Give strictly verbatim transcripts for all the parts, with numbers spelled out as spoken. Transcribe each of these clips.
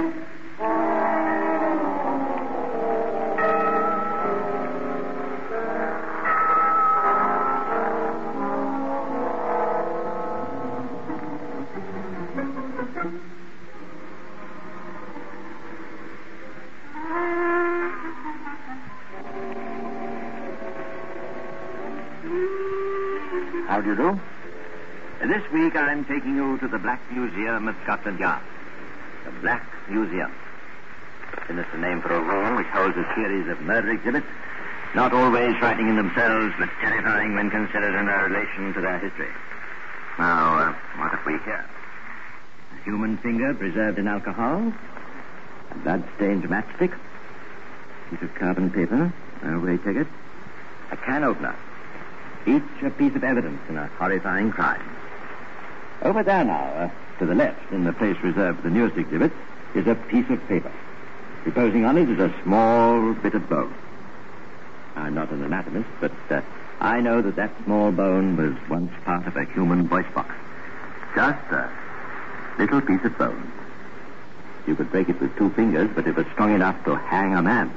How do you do? This week I'm taking you to the Black Museum at Scotland Yard. The Black Museum. Sinister name for a room which holds a series of murder exhibits, not always frightening in themselves, but terrifying when considered in their relation to their history. Now, uh, what have we here? A human finger preserved in alcohol, a blood-stained matchstick, a piece of carbon paper, a railway ticket, a can opener. Each a piece of evidence in a horrifying crime. Over there now, uh, to the left, in the place reserved for the newest exhibit, is a piece of paper. Reposing on it is a small bit of bone. I'm not an anatomist, but uh, I know that that small bone was once part of a human voice box. Just a little piece of bone. You could break it with two fingers, but it was strong enough to hang a man.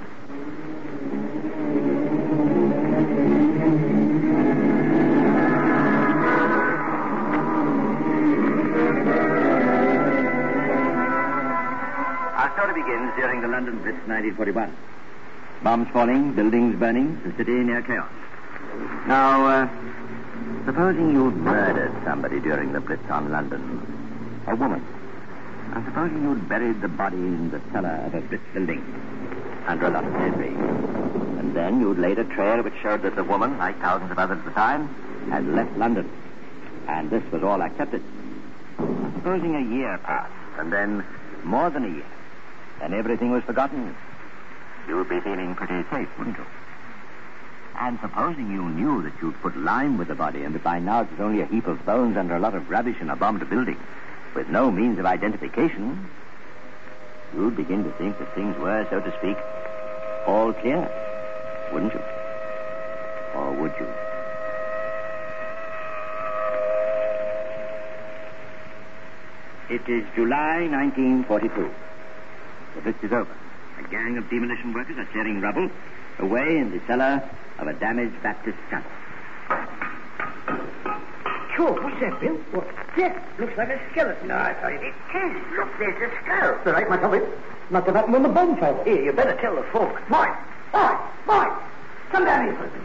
Begins during the London Blitz nineteen forty-one. Bombs falling, buildings burning, the city near chaos. Now, uh, supposing you'd murdered somebody during the Blitz on London, a woman. Now, supposing you'd buried the body in the cellar of a Blitz building under a lot of debris. And then you'd laid a trail which showed that the woman, like thousands of others at the time, had left London. And this was all accepted. Supposing a year passed, and then more than a year, and everything was forgotten, you'd be feeling pretty safe, wouldn't you? And supposing you knew that you'd put lime with the body and that by now it was only a heap of bones under a lot of rubbish in a bombed building with no means of identification, you'd begin to think that things were, so to speak, all clear, wouldn't you? Or would you? It is July nineteen forty-two. The Blitz is over. A gang of demolition workers are clearing rubble away in the cellar of a damaged Baptist chapel. Sure, what's that, Bill? What? Yes, looks like a skeleton. No, I thought it is. Look, there's a skull. All right, myself, it must have happened when the bomb fell. Here, you better tell the folks. Boy, boy, boy, come down here for a minute.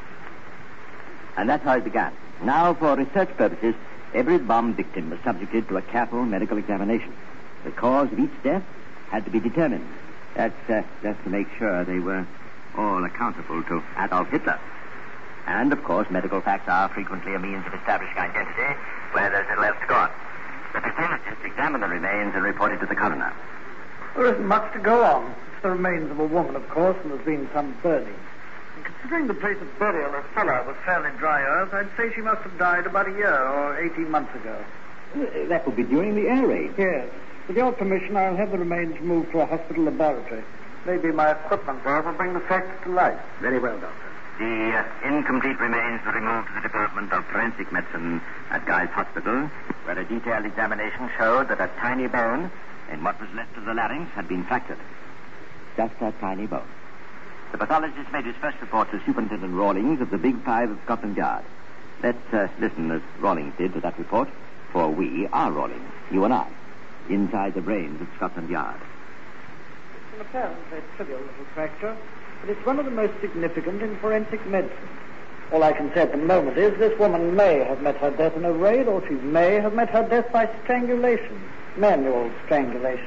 And that's how it began. Now, for research purposes, every bomb victim was subjected to a careful medical examination. The cause of each death had to be determined. That's uh, just to make sure they were all accountable to Adolf Hitler. And, of course, medical facts are frequently a means of establishing identity where there's little else to go on. The pathologists examine the remains and report it to the coroner. There isn't much to go on. It's the remains of a woman, of course, and there's been some burning. And considering the place of burial, her cellar, was fairly dry earth, I'd say she must have died about a year or eighteen months ago. Uh, that would be during the air raid. Yes. With your permission, I'll have the remains moved to a hospital laboratory. Maybe my equipment there will bring the facts to light. Very well, Doctor. The uh, incomplete remains were removed to the Department of Forensic Medicine at Guy's Hospital, where a detailed examination showed that a tiny bone in what was left of the larynx had been fractured. Just a tiny bone. The pathologist made his first report to Superintendent Rawlings of the Big Five of Scotland Yard. Let's uh, listen as Rawlings did to that report, for we are Rawlings, you and I, inside the brains of Scotland Yard. It's an apparently trivial little fracture, but it's one of the most significant in forensic medicine. All I can say at the moment is this woman may have met her death in a raid, or she may have met her death by strangulation, manual strangulation.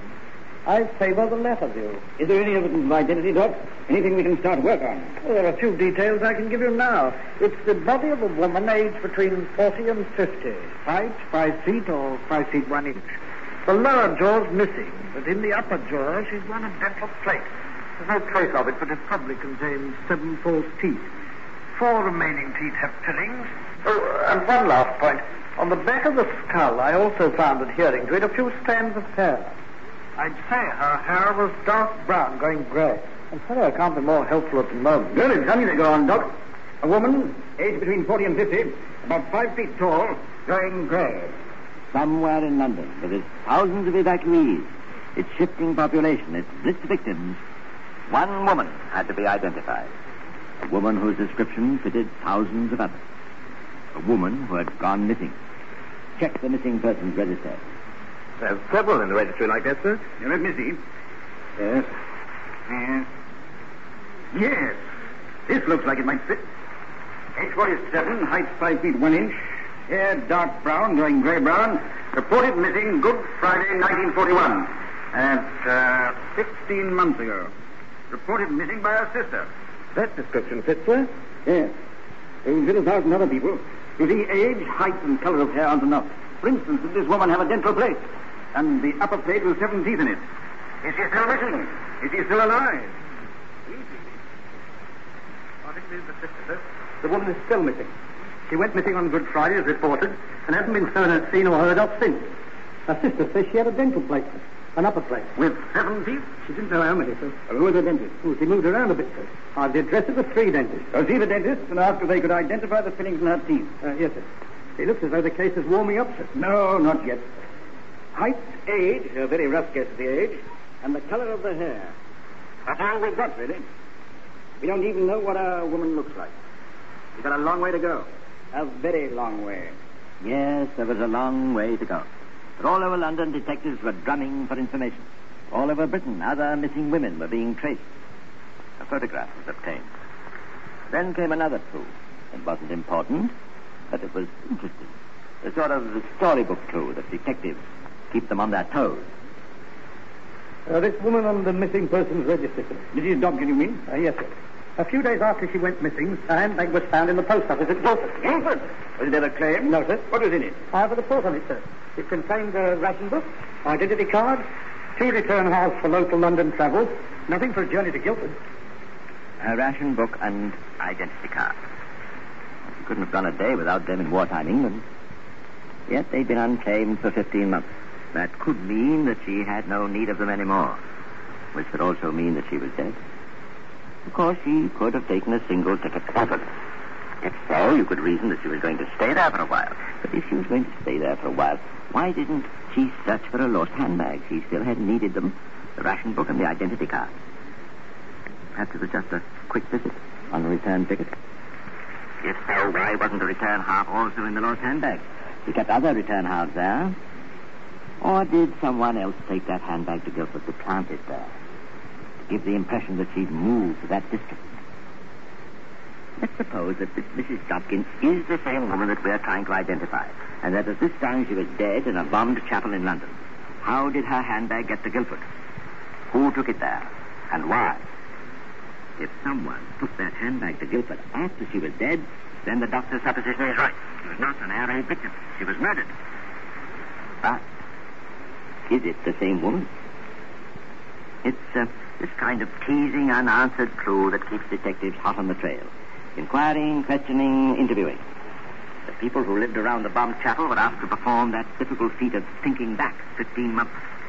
I favor the latter view. Is there any evidence of identity, Doc? Anything we can start work on? Well, there are a few details I can give you now. It's the body of a woman aged between forty and fifty. Height, five feet or five feet one inch. The lower jaw's missing, but in the upper jaw she's worn a dental plate. There's no trace of it, but it probably contains seven false teeth. Four remaining teeth have fillings. Oh, and one last point. On the back of the skull, I also found adhering to it a few strands of hair. I'd say her hair was dark brown, going grey. I'm sorry I can't be more helpful at the moment. Good, it's something to go on, Doc. A woman, aged between forty and fifty, about five feet tall, going grey. Somewhere in London, where there's thousands of evacuees, its shifting population, its blitz victims, one woman had to be identified. A woman whose description fitted thousands of others. A woman who had gone missing. Check the missing persons register. There's several in the registry like that, sir. You let me see. Yes. Yes. Yes. This looks like it might fit. Age forty-seven, height five feet one inch, hair dark brown, going gray brown. Reported missing Good Friday, nineteen forty-one. That's uh, fifteen months ago. Reported missing by her sister. That description fits, sir? Yes. As good as thousand other people. You see, age, height, and color of hair aren't enough. For instance, did this woman have a dental plate? And the upper plate with seven teeth in it. Is she still missing? Is she still alive? Easy. I think it is the sister, sir. The woman is still missing. She went missing on Good Friday, as reported, and hasn't been heard, seen or heard of since. Her sister says she had a dental plate, sir. An upper plate. With seven teeth? She didn't know how many, sir. Well, who was the dentist? Oh, she moved around a bit, sir. I've the address of the three dentists. Go see the dentist and ask if they could identify the fillings in her teeth. Uh, yes, sir. It looks as though the case is warming up, sir. No, not yet. Height, age, a very rough guess of the age, and the color of the hair. That's all we've got, really. We don't even know what a woman looks like. We've got a long way to go. A very long way. Yes, there was a long way to go. But all over London, detectives were drumming for information. All over Britain, other missing women were being traced. A photograph was obtained. Then came another clue. It wasn't important, but it was interesting. A sort of storybook clue that detectives keep them on their toes. Uh, this woman on the missing persons register, sir. Missus Dobkin, you mean? Uh, yes, sir. A few days after she went missing, her handbag was found in the post office at Guildford. Guildford? Was there a claim? No, sir. What was in it? I have a report on it, sir. It contained a ration book, identity card, two return halves for local London travel, nothing for a journey to Guildford. A ration book and identity card. She couldn't have gone a day without them in wartime England. Yet they'd been unclaimed for fifteen months. That could mean that she had no need of them anymore, which could also mean that she was dead. Of course, she could have taken a single ticket to Guildford. If so, you could reason that she was going to stay there for a while. But if she was going to stay there for a while, why didn't she search for her lost handbag? She still had needed them, the ration book and the identity card. Perhaps it was just a quick visit on a return ticket. If so, why wasn't the return half also in the lost handbag? She kept other return halves there. Or did someone else take that handbag to Guildford to plant it there? To give the impression that she'd moved to that district. Let's suppose that this Missus Dobkin is the same woman that we're trying to identify, and that at this time she was dead in a bombed chapel in London. How did her handbag get to Guildford? Who took it there, and why? If someone took that handbag to Guildford after she was dead, then the doctor's supposition is right. She was not an air raid victim. She was murdered. But is it the same woman? It's uh, this kind of teasing, unanswered clue that keeps detectives hot on the trail. Inquiring, questioning, interviewing. The people who lived around the bombed chapel were asked to perform that difficult feat of thinking back fifteen months.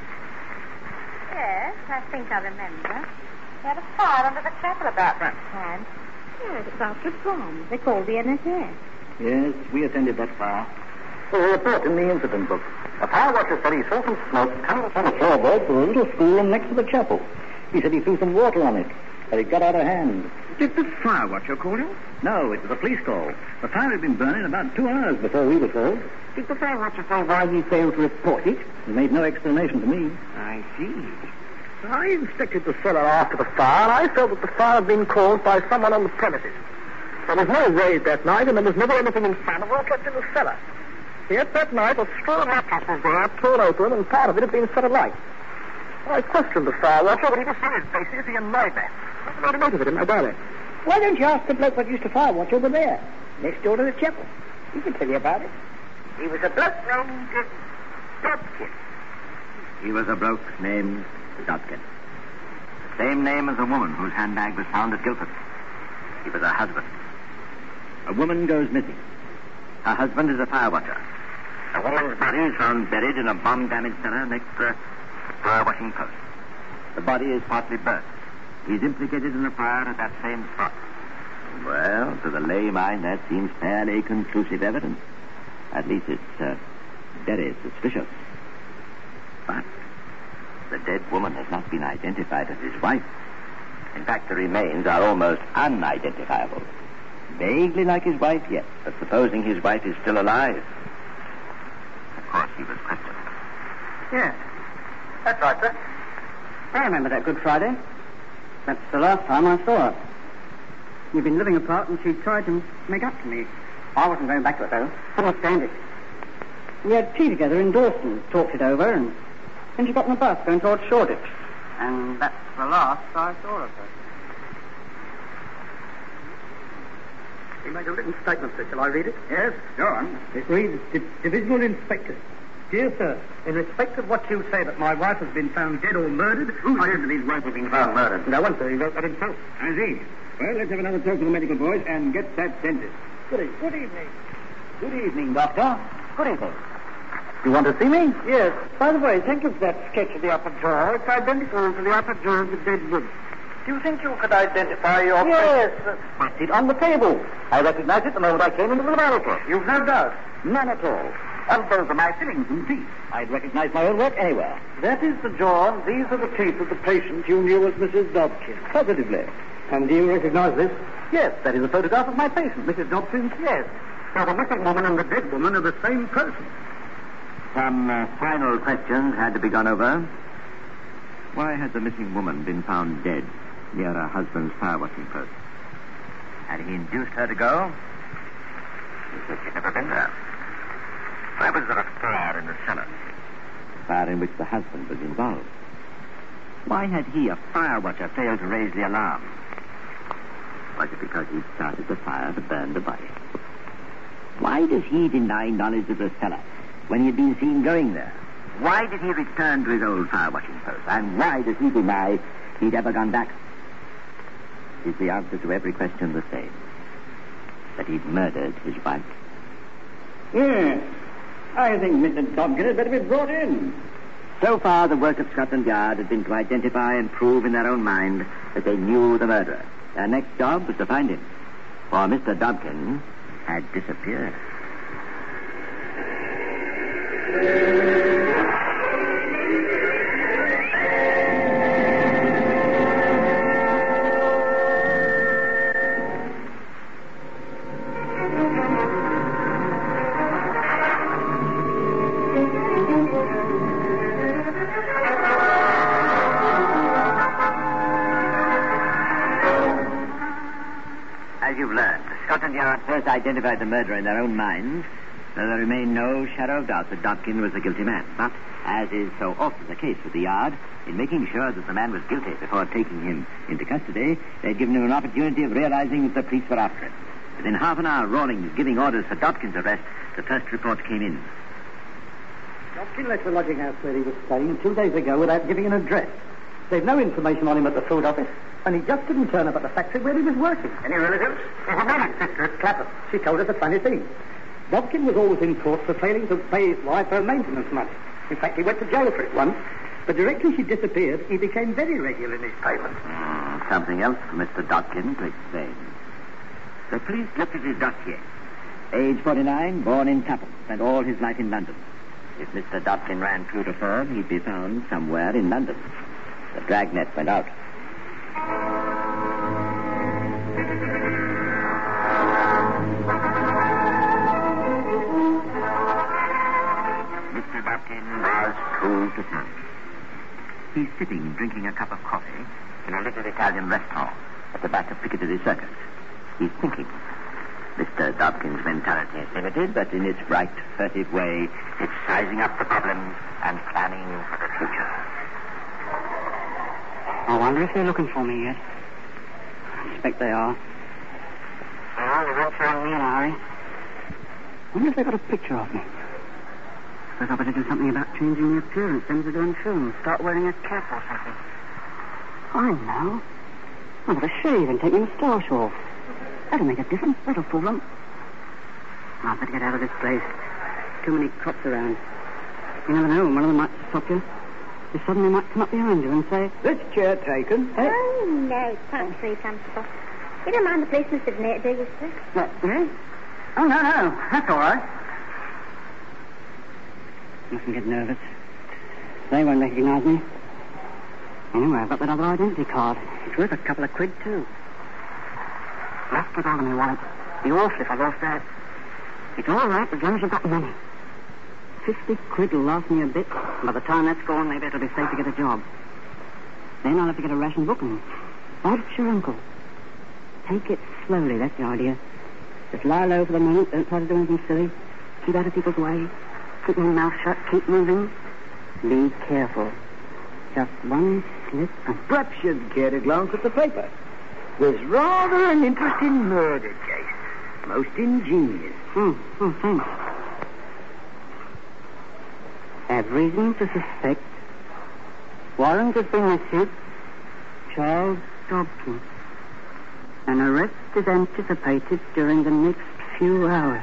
Yes, I think I remember. They had a fire under the chapel about that time. Yes, it's after a bomb. They called the N S S. Yes, we attended that fire. There's a report in the incident book. A fire watcher said he saw some smoke coming from a floorboard for a little school next to the chapel. He said he threw some water on it, but it got out of hand. Did the fire watcher call him? No, it was a police call. The fire had been burning about two hours before we were called. Did the fire watcher say why he failed to report it? He made no explanation to me. I see. I inspected the cellar after the fire, and I felt that the fire had been caused by someone on the premises. There was no raid that night, and there was never anything inflammable kept in the cellar. Yet that night, a straw mattress was there, torn open, and part of it had been set alight. I questioned the fire watcher, but he was serious basis. He annoyed me. I made a note of it in my diary. Why don't you ask the bloke what used to fire watch over there, next door to the chapel? He can tell you about it. He was a bloke named Dobkin. He was a bloke named Dobkin. The same name as the woman whose handbag was found at Guildford. He was her husband. A woman goes missing. Her husband is a fire watcher. A woman's body is found buried in a bomb-damaged cellar next to a fire washing post. The body is partly burnt. He's implicated in the fire at that same spot. Well, to the lay mind, that seems fairly conclusive evidence. At least it's uh, very suspicious. But The dead woman has not been identified as his wife. In fact, the remains are almost unidentifiable. Vaguely like his wife, yes, but supposing his wife is still alive. Of course, he was questioned. Yes. That's right, sir. I remember that Good Friday. That's the last time I saw her. We've been living apart, and she tried to make up to me. I wasn't going back to it, though. I couldn't stand it. We had tea together in Dawson, talked it over, and then she got on the bus going towards Shoreditch. And that's the last I saw of her. He made a written statement, sir. Shall I read it? Yes, go on. It reads, Divisional Inspector. Dear sir, in respect of what you say that my wife has been found dead or murdered... Who says that his wife has been found murdered? No one, sir. He wrote that himself. I see. Well, let's have another talk to the medical boys and get that dentist. Good, good evening. Good evening, Doctor. Good evening. You want to see me? Yes. By the way, think of that sketch of the upper jaw. It's identical to the upper jaw of the dead woman. Do you think you could identify your... Yes. That's it on the table. I recognized it the moment I came into the laboratory. You've no doubt? None at all. And those are my fillings and teeth. I'd recognize my own work anywhere. That is the jaw, and these are the teeth of the patient you knew as Missus Dobkin. Positively. And do you recognize this? Yes, that is a photograph of my patient, Missus Dobson. Yes. So the missing woman and the dead woman are the same person. Some uh, final questions had to be gone over. Why had the missing woman been found dead near her husband's fire watching post? Had he induced her to go? He said she'd never been there. Why was there a fire in the cellar? A fire in which the husband was involved. Why had he, a fire watcher, failed to raise the alarm? Was it because he'd started the fire to burn the body? Why does he deny knowledge of the cellar when he had been seen going there? Why did he return to his old fire watching post? And why does he deny he'd ever gone back? Is the answer to every question the same? That he'd murdered his wife? Yes. I think Mister Dobkin had better be brought in. So far, the work of Scotland Yard had been to identify and prove in their own mind that they knew the murderer. Their next job was to find him. For Mister Dobkin had disappeared. As you've learned, Scotland Yard first identified the murderer in their own minds, so there remained no shadow of doubt that Dobkin was the guilty man. But, as is so often the case with the Yard, in making sure that the man was guilty before taking him into custody, they'd given him an opportunity of realizing that the police were after him. Within half an hour, Rawlings giving orders for Dobkin's arrest, the first report came in. Dobkin left the lodging house where he was staying two days ago without giving an address. They've no information on him at the food office, and he just didn't turn up at the factory where he was working. Any relatives? There's a woman, sister at Clapham. She told us a funny thing. Dobkin was always in court for failing to pay his wife her maintenance money. In fact, he went to jail for it once. But directly she disappeared, he became very regular in his payments. Mm, something else for Mister Dobkin to explain. The police looked at his dossier. Age forty-nine, born in Clapham, spent all his life in London. If Mister Dobkin ran true to form, he'd be found somewhere in London. The dragnet went out. Mister Dobkin was true to form. He's sitting drinking a cup of coffee in a little Italian restaurant at the back of Piccadilly Circus. He's thinking. Mister Dobkin's mentality is limited, but in its right, furtive way, it's sizing up the problems and planning for the future. I wonder if they're looking for me yet. I expect they are. Well, they won't find me in a hurry. I wonder if they've got a picture of me. Suppose I better do something about changing the appearance, then to do in film. Start wearing a cap or something. I know. I'll have a shave and take my moustache off. That'll make a difference. That'll fool them. I'd better get out of this place. Too many cops around. You never know. One of them might stop you. They suddenly might come up behind you and say, "This chair taken." Hey? Oh, no, thanks, very comfortable. You don't mind the policeman sitting there, do you, sir? What, me? Oh, no, no. That's all right. Mustn't get nervous. They won't recognize me. Anyway, I've got that other identity card. It's worth a couple of quid, too. Left it all in my wallet. Be awful if I lost that. It's all right as long as you've got money. Fifty quid will last me a bit. By the time that's gone, maybe it'll be safe to get a job. Then I'll have to get a ration book and watch your uncle. Take it slowly, that's the idea. Just lie low for the moment. Don't try to do anything silly. Keep out of people's way. Keep your mouth shut. Keep moving. Be careful. Just one slip and... Perhaps you'd care to glance at the paper. There's rather an interesting murder case. Most ingenious. Oh, oh, thanks. Have reason to suspect. Warrant has been issued. Charles Dobkin. An arrest is anticipated during the next few hours.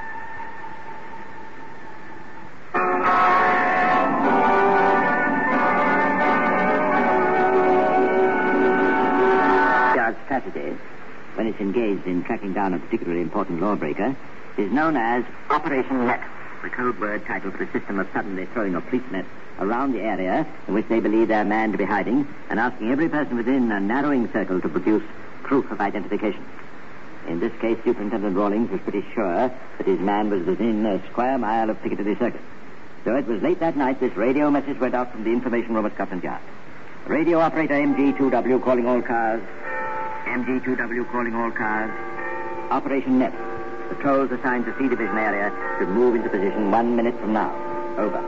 Saturday, when it's engaged in tracking down a particularly important lawbreaker, is known as Operation Net, the code word title for a system of suddenly throwing a police net around the area in which they believe their man to be hiding and asking every person within a narrowing circle to produce proof of identification. In this case, Superintendent Rawlings was pretty sure that his man was within a square mile of Piccadilly Circus. So it was late that night this radio message went out from the information room at Scotland Yard. Radio operator M G two W calling all cars. M G two W calling all cars. Operation Net. Patrols assigned to C Division area should move into position one minute from now. Over.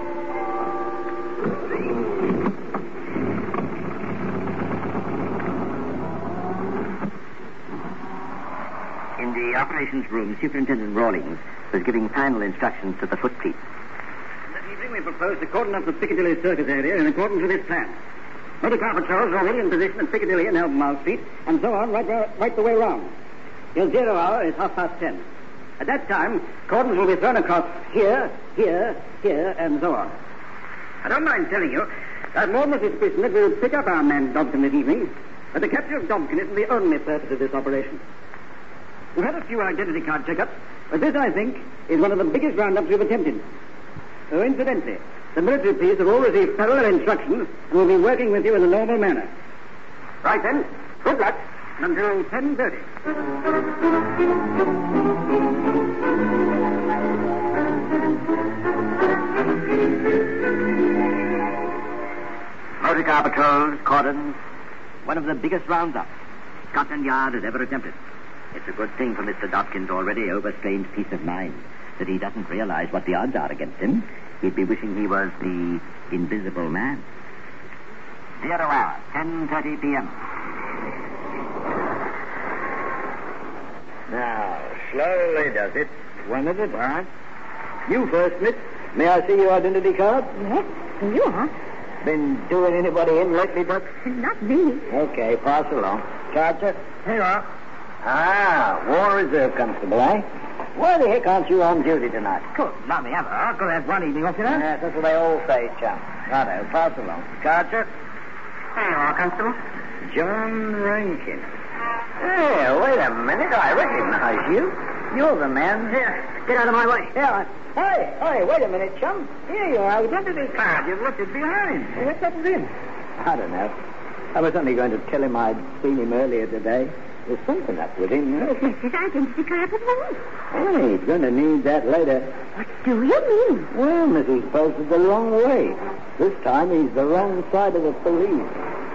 In the operations room, Superintendent Rawlings was giving final instructions to the foot police. This evening we propose to cordon up the Piccadilly Circus area in accordance with this plan. Motor car patrols are already in position at Piccadilly and Albemarle Street, and so on, right, right the way round. Your zero hour is half past ten. At that time, cordons will be thrown across here, here, here, and so on. I don't mind telling you that more than suspicion that we'll pick up our man Dobkin this evening, but the capture of Dobkin isn't the only purpose of this operation. We've had a few identity card checkups, but this, I think, is one of the biggest roundups we've attempted. Oh, incidentally, the military police have all received parallel instructions and will be working with you in a normal manner. Right then, good luck until ten thirty. Motor car patrols, cordons, one of the biggest rounds-ups Scotland Yard has ever attempted. It's a good thing for Mister Dobkin's already overstrained peace of mind that he doesn't realize what the odds are against him. He'd be wishing he was the invisible man. Zero hour, ten thirty p.m. Now, slowly does it. One at a time. You first, miss. May I see your identity card? Yes, here you are. Been doing anybody in lately, but... Not me. Okay, pass along. Charger? Here you are. Ah, War Reserve Constable, eh? Why the heck aren't you on duty tonight? Good, not me ever. I could have one evening off, you know. Yes, that's what they all say, chum. Righto, pass along. Charger? Here you are, Constable. John Rankin. Hey, wait a minute. I recognize you. You're the man. Here, get out of my way. Yeah. Hey, hey, wait a minute, chum. Here you are. Identity card. You've left it behind. What's that in? I don't know. I was only going to tell him I'd seen him earlier today. There's something up with him. Yes, his identity card was wrong. Hey, he's going to need that later. What do you mean? Well, Missus posted the wrong way. This time he's the wrong side of the police.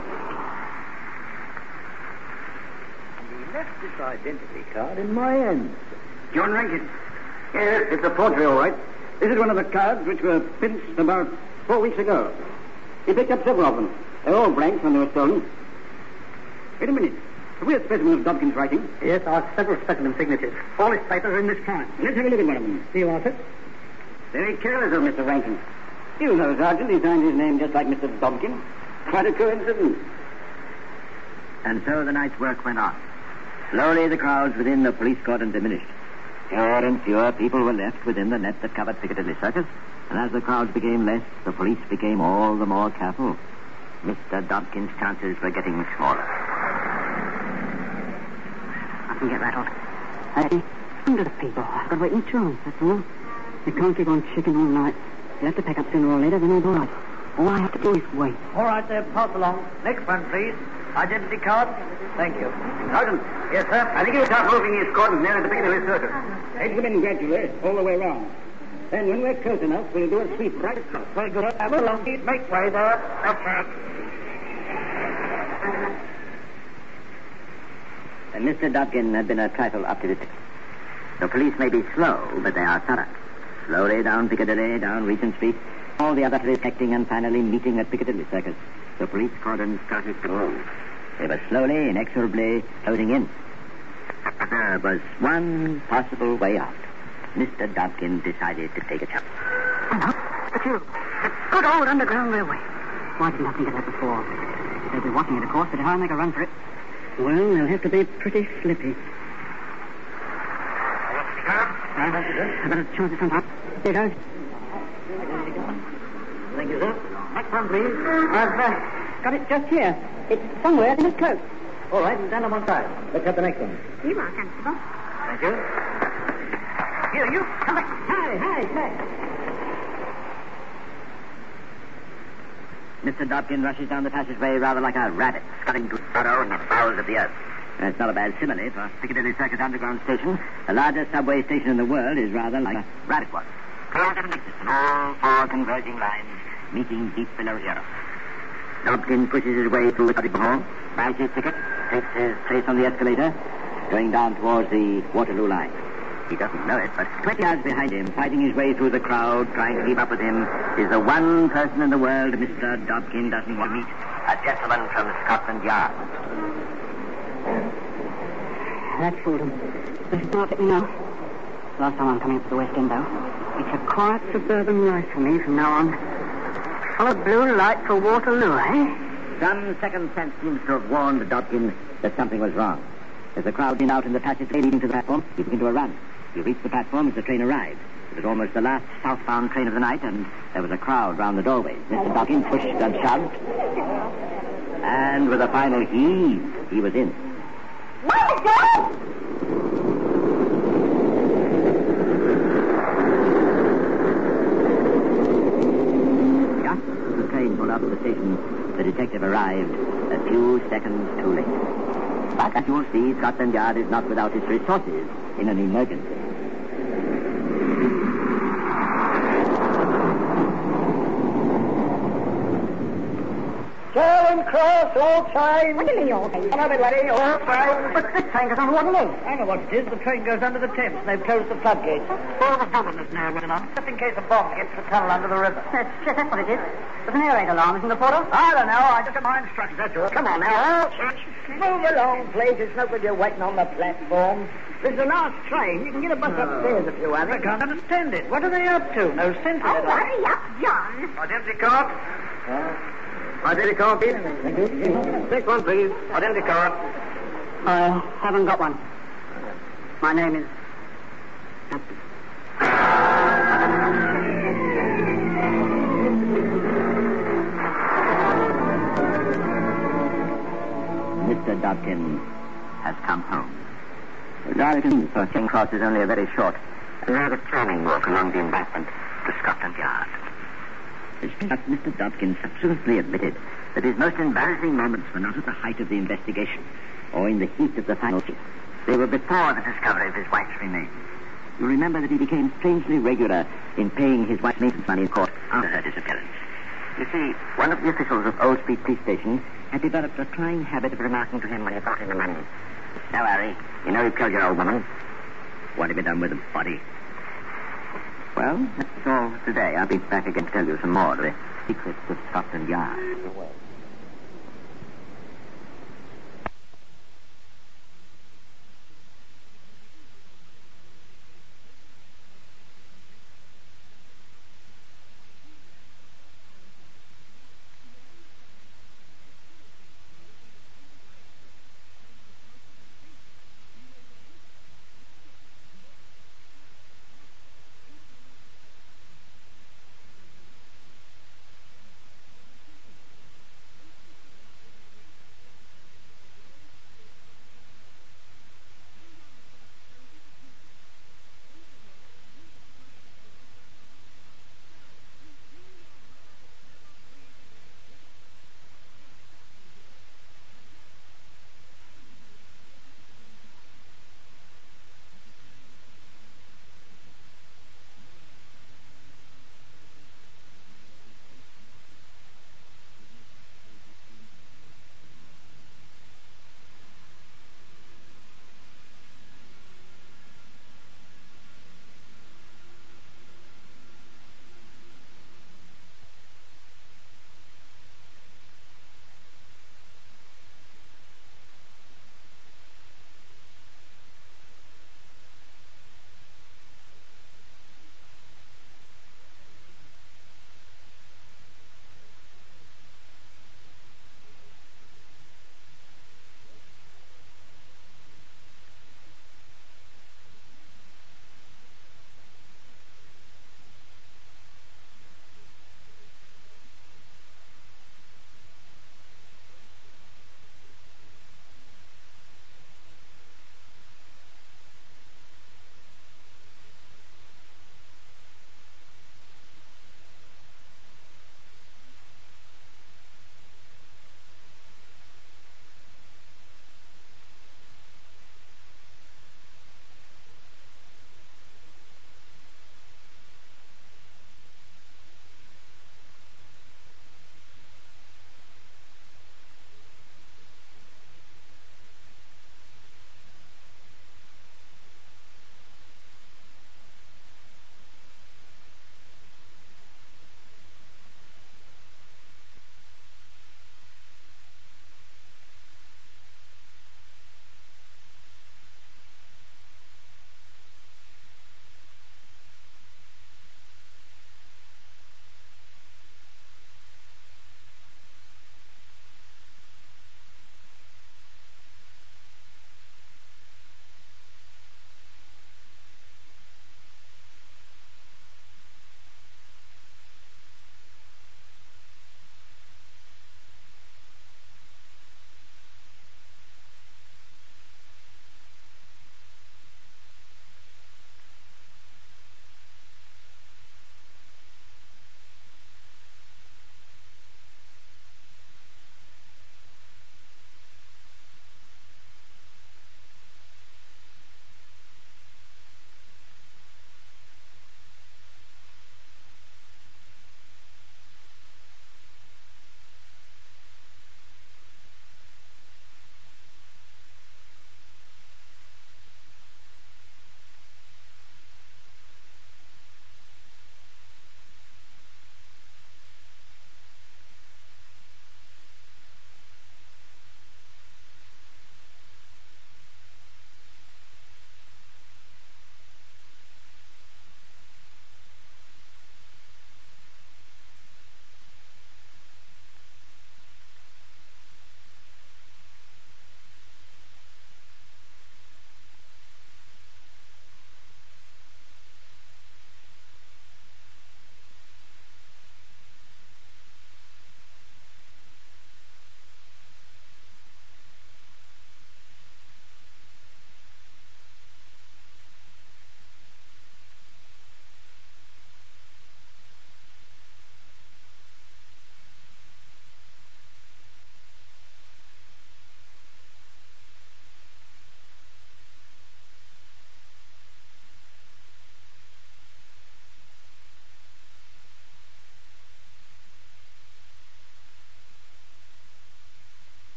He left his identity card in my hands. John Rankin. Yes, it's a forgery, all right. This is one of the cards which were pinched about four weeks ago. He picked up several of them. They're all blanks when they were stolen. Wait a minute. Have we a specimen of Dobkin's writing? Yes, I have several specimen signatures. All his papers are in this time. Let's have a look at one of them. Do you want it? Very careless of Mister Rankin. You know, Sergeant, he signed his name just like Mister Dobkin. Quite a coincidence. And so the night's work went on. Slowly the crowds within the police cordon diminished. Fewer and fewer people were left within the net that covered Piccadilly Circus, and as the crowds became less, the police became all the more careful. Mister Dobkin's chances were getting smaller. I can get rattled. Hey, under the people. I've got to wait in turns, that's all. You can't keep on chicken all night. You'll have to pack up sooner or later, then all right. All I have to do is wait. All right, there, pass along. Next one, please. Identity card. Thank you. Sergeant. Yes, sir. I think he'll start moving his cordons near the Piccadilly Circus. Edge them in gradually, all the way round. Then when we're close enough, we'll do a sweep right across. Very good. Have a long beat. Make way there. That's right. And Mister Dobkin had been a trifle optimistic. The police may be slow, but they are thorough. Slowly down Piccadilly, down Regent Street, all the other detecting and finally meeting at Piccadilly Circus. The police cordon started to move. They were slowly, inexorably closing in. But there was one possible way out. Mister Dobkin decided to take a chance. Hello, it's you. The good old Underground Railway. Why didn't I think of that before? They'll be watching it, of course, but if I make a run for it, well, they'll have to be pretty slippy. I better choose it sometime. Here goes. Thank you, sir. Next one, please. I've uh, got it just here. It's somewhere in his coat. All right, stand on one side. Let's have the next one. You are, Constable. Thank you. Here, you. Come back. Hi, hi, hi. Mister Dobkin rushes down the passageway rather like a rabbit, scuttling through sorrow in the bowels of the earth. That's not a bad simile for Piccadilly Circus Underground Station. The largest subway station in the world is rather like a rabbit one. Closed and existent, all four converging lines meeting deep below zero. Dobkin pushes his way through the cottage hall, buys his ticket, takes his place on the escalator, going down towards the Waterloo line. He doesn't know it, but twenty yards behind him, fighting his way through the crowd, trying to keep up with him, is the one person in the world Mister Dobkin doesn't want to meet. A gentleman from Scotland Yard. That fooled him. This is not let me know. Last time I'm coming up to the West End, though. It's a quiet suburban life for me from now on. Follow blue light for Waterloo, eh? Some second sense seems to have warned Dobkin that something was wrong. As the crowd in out in the passage leading to the platform, he took into a run. He reached the platform as the train arrived. It was almost the last southbound train of the night, and there was a crowd round the doorways. Mister Dobkin pushed and shoved. And with a final heave, he was in. Where's go? Just as the train pulled out of the station, the detective arrived a few seconds too late. But as you'll see, Scotland Yard is not without its resources in an emergency. Charing Cross, all time. What do you mean, all time? Come on, everybody, all time. But this train goes on Waterloo. I know what it is. The train goes under the Thames, and they've closed the floodgates. All the tunnel is now running on, just in case a bomb gets the tunnel under the river. That's, that's what it is. There's an air raid alarm, isn't there, Porter? I don't know. I just got my instructions, that's all. Come on now. Move along, please. It's no good you're waiting on the platform. This is the last train. You can get a bus upstairs if you want. I can't understand it. What are they up to? No sense Oh, at all. hurry up, John. Identity card. Identity card, please. Take one, please. Identity card. I haven't got one. My name is... Mister Dobkin has come home. Darlington for Charing Cross is only a very short, rather charming walk along the embankment to Scotland Yard. But Mister Dobkin subsequently admitted that his most embarrassing moments were not at the height of the investigation or in the heat of the final scene. They were before the discovery of his wife's remains. You remember that he became strangely regular in paying his wife's maintenance money in court after her disappearance. You see, one of the officials of Old Street Police Station had developed a trying habit of remarking to him when he brought in the money, "Now, Harry, you know you killed your old woman. What have you done with the body?" Well, that's all today. I'll be back again to tell you some more of the secrets of Scotland Yard.